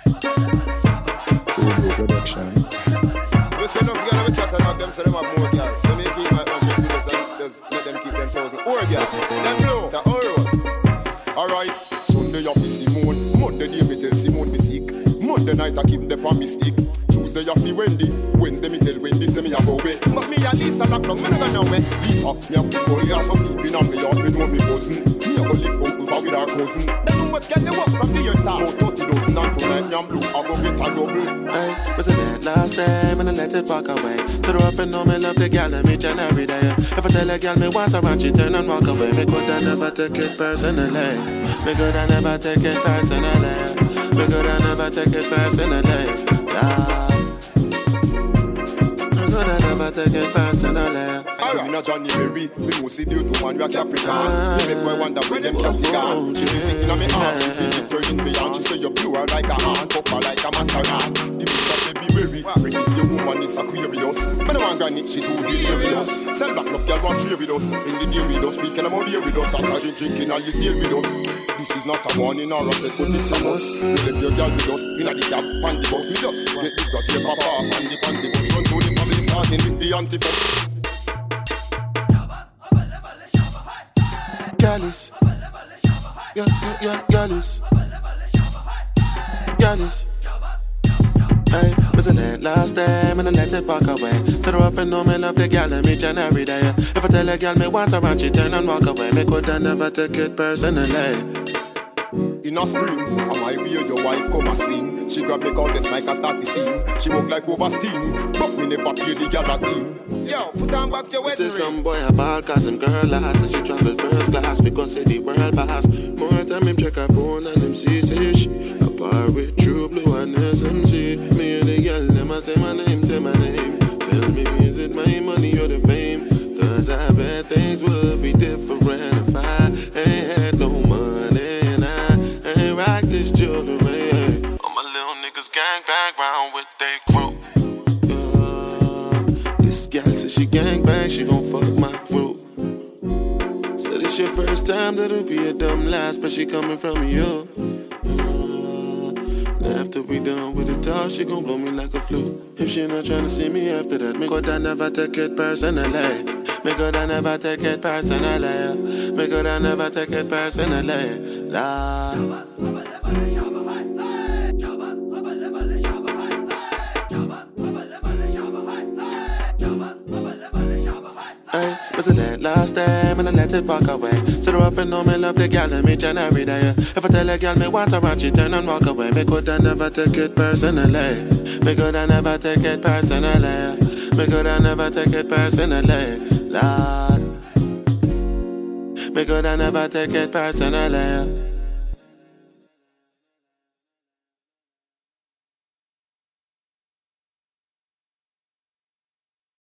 Turbo production. We say enough girl, we chat and have them, so them have more girl. So me keep my 100 videos and just let them keep them 1,000. Or girl, them flow, the all alright, Sunday I be Simone, Monday day me tell Simone me sick. Monday night I keep them on me stick. Tuesday I feel Wendy, Wednesday me tell Wendy say me a go away. But me and Lisa lock down, me never know where. Lisa, me a put all ya some deep in on me yard, me know me cousin. Me a go live out with our cousin. Then you must get the work from the year start. About 30,000 and tonight me and blue, I go get a double. Hey, was it that last time and I let it walk away? So the up and know me love the girl and me and every day. If I tell a girl me want her and she turn and walk away, me could I never take it personally. Me could I never take it personally. Me could I never take it personally. Me could I never take it personally. I'm not Johnny Berry, me no see the two man we a Capricorn. Me make boy wonder where them captain gone. She visit in me heart, she visit turning me on. She say you blue her like a hand, tough her like a macaron. The bitch baby berry, freaky your woman is Aquarius. Me no want granny, she too hilarious. Sell back enough girl want share with us. In the day with us, weekend I'm out here with us. As I drinking all this here with us. This is not a warning or a test, but it's a must. You left your girl with us, inna the cab, and the bus. We just get the grass, your papa, and the panty bus. Run to the family, starting with the antifa. Gallus, Gallus, Gallus. Hey, was it that last time and I let it walk away? So the rough and know me love the girl and me and every day. If I tell a girl me want her and she turn and walk away, me could I never take it personally. In a spring, I might be your wife come a swing. She grab me call this mic and start to sing. She walk like over steam, but me never pay the gal a team. Yo, put on back your wedding ring. Say some boy a ball cause him girl last, and she travel first class because say the world pass. More time him check her phone and him see she a par with True Blue and SMC. Me and the girl them a say my name, say my name. Tell me is it my money or the fame? Cause I bet things would be different if I ain't had no money and I ain't rock this jewelry. All my little niggas gang bang round with they crew. This gal says she gang bang, she gon' fuck my crew. Said it's your first time, that'll be a dumb last, but she coming from you. After we done with the talk, she gon' blow me like a flute. If she not tryna see me after that, me could I never take it personally. Me could I never take it personally. Me could I never take it personally. Lord. Hey, was it that last time and I let it walk away? So the rough and know me love the girl and me and every day. If I tell a girl me want her and she turn and walk away, me could I never take it personally. Me could I never take it personally. Me could I never take it personally. Lord. Me could I never take it personally.